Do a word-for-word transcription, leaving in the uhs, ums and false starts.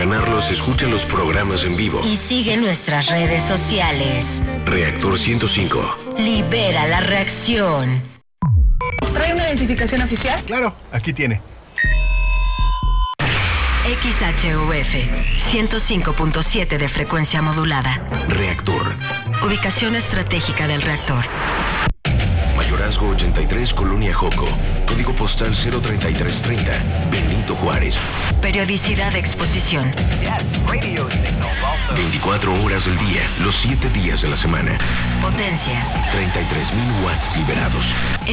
ganarlos, escucha los programas en vivo. Y sigue nuestras redes sociales. Reactor ciento cinco. Libera la reacción. ¿Trae una identificación oficial? Claro, aquí tiene. X H U F ciento cinco punto siete de frecuencia modulada. Reactor. Ubicación estratégica del reactor. Mayorazgo ochenta y tres, Colonia Joco. Código postal cero treinta y tres treinta. Benito Juárez. Periodicidad de exposición. veinticuatro horas del día, los siete días de la semana. Potencia. treinta y tres mil watts liberados.